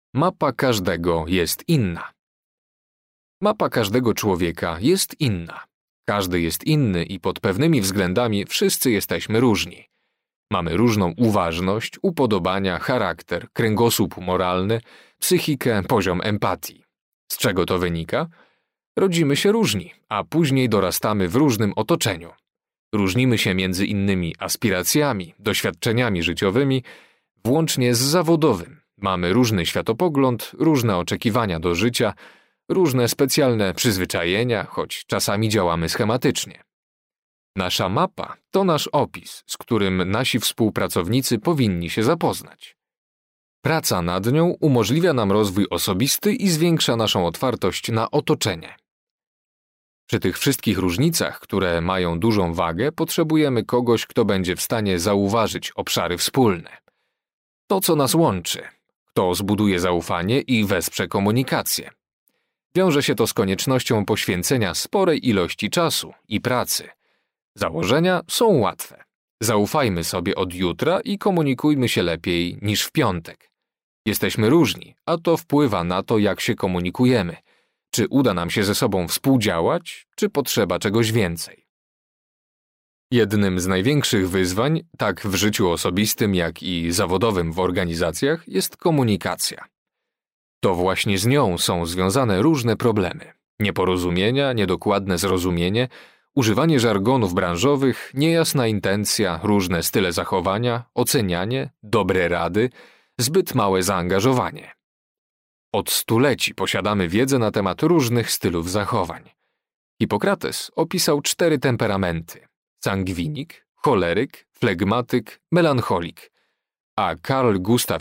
Mapa każdego jest inna. Mapa każdego człowieka jest inna. Każdy jest inny i pod pewnymi względami wszyscy jesteśmy różni. Mamy różną uważność, upodobania, charakter, kręgosłup moralny, psychikę, poziom empatii. Z czego to wynika? Rodzimy się różni, a później dorastamy w różnym otoczeniu. Różnimy się między innymi aspiracjami, doświadczeniami życiowymi, włącznie z zawodowym. Mamy różny światopogląd, różne oczekiwania do życia, różne specjalne przyzwyczajenia, choć czasami działamy schematycznie. Nasza mapa to nasz opis, z którym nasi współpracownicy powinni się zapoznać. Praca nad nią umożliwia nam rozwój osobisty i zwiększa naszą otwartość na otoczenie. Przy tych wszystkich różnicach, które mają dużą wagę, potrzebujemy kogoś, kto będzie w stanie zauważyć obszary wspólne. To, co nas łączy, kto zbuduje zaufanie i wesprze komunikację. Wiąże się to z koniecznością poświęcenia sporej ilości czasu i pracy. Założenia są łatwe. Zaufajmy sobie od jutra i komunikujmy się lepiej niż w piątek. Jesteśmy różni, a to wpływa na to, jak się komunikujemy. Czy uda nam się ze sobą współdziałać, czy potrzeba czegoś więcej. Jednym z największych wyzwań, tak w życiu osobistym, jak i zawodowym w organizacjach, jest komunikacja. To właśnie z nią są związane różne problemy. Nieporozumienia, niedokładne zrozumienie, używanie żargonów branżowych, niejasna intencja, różne style zachowania, ocenianie, dobre rady, zbyt małe zaangażowanie. Od stuleci posiadamy wiedzę na temat różnych stylów zachowań. Hipokrates opisał 4 temperamenty: sangwinik, choleryk, flegmatyk, melancholik, a Carl Gustav